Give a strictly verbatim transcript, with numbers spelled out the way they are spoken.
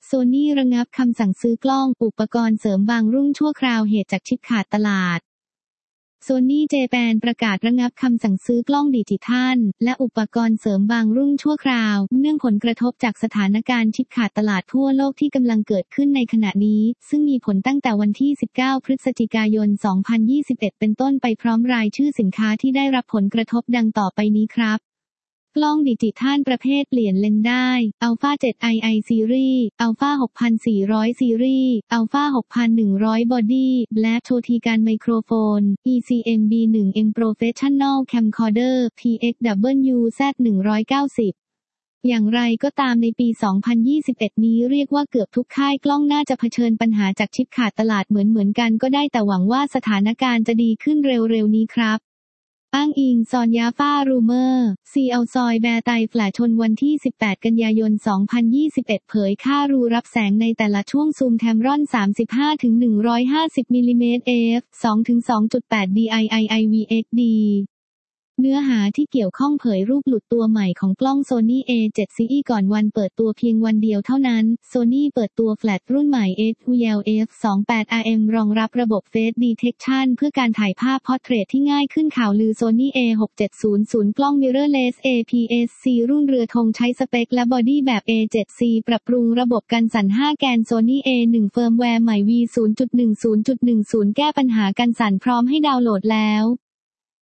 Sony ระงับคำสั่งซื้อกล้องอุปกรณ์เสริมบางรุ่นชั่วคราวเหตุจากชิปขาดตลาดSony Japan ประกาศระงับคำสั่งซื้อกล้องดิจิทัลและอุปกรณ์เสริมบางรุ่นชั่วคราวเนื่องผลกระทบจากสถานการณ์ชิปขาดตลาดทั่วโลกที่กำลังเกิดขึ้นในขณะนี้ซึ่งมีผลตั้งแต่วันที่สิบเก้าพฤศจิกายนสองพันยี่สิบเอ็ดเป็นต้นไปพร้อมรายชื่อสินค้าที่ได้รับผลกระทบดังต่อไปนี้ครับกล้องดิจิทัลประเภทเปลี่ยนเลนส์ได้ Alpha เซเว่น ไอ ไอ Series Alpha หกพันสี่ร้อย Series Alpha หกพันหนึ่งร้อย Body Black โชติการไมโครโฟน อี ซี เอ็ม บี วัน เอ็ม Professional Camcorder พี เอ็กซ์ ดับเบิลยู แซด หนึ่งร้อยเก้าสิบอย่างไรก็ตามในปี สองพันยี่สิบเอ็ด นี้เรียกว่าเกือบทุกค่ายกล้องน่าจะเผชิญปัญหาจากชิปขาดตลาดเหมือนๆกันก็ได้แต่หวังว่าสถานการณ์จะดีขึ้นเร็วๆนี้ครับอ้างอิงซอนยาฟ้ารูเมอร์ซีเอาซอยแบร์ไตแฟลชชนวันที่สิบแปดกันยายนสองพันยี่สิบเอ็ดเผยค่ารูรับแสงในแต่ละช่วงซูมแทมรอน สามสิบห้าถึงหนึ่งร้อยห้าสิบ มิลลิเมตร เอฟ สองถึงสองจุดแปด ดี ไอ ไอ ไอ วี เอ็กซ์ ดี เนื้อหาที่เกี่ยวข้องเผยรูปหลุดตัวใหม่ของกล้อง Sony เอ เซเว่น ซี อี ก่อนวันเปิดตัวเพียงวันเดียวเท่านั้น Sony เปิดตัวแฟลชรุ่นใหม่ เอช วี แอล เอฟ ยี่สิบแปด อาร์ เอ็ม รองรับระบบ Face Detection เพื่อการถ่ายภาพ Portrait ที่ง่ายขึ้นข่าวลือ Sony เอ หกเจ็ดศูนย์ศูนย์ กล้อง Mirrorless เอ พี เอส ซี รุ่นเรือธงใช้สเปคและบอดี้แบบ เอ เซเว่น ซี ปรับปรุงระบบกันสั่นห้าแกน Sony เอ หนึ่ง เฟิร์มแวร์ใหม่ วี ศูนย์จุดหนึ่งศูนย์จุดหนึ่งศูนย์ แก้ปัญหากันสั่นพร้อมให้ดาวน์โหลดแล้ว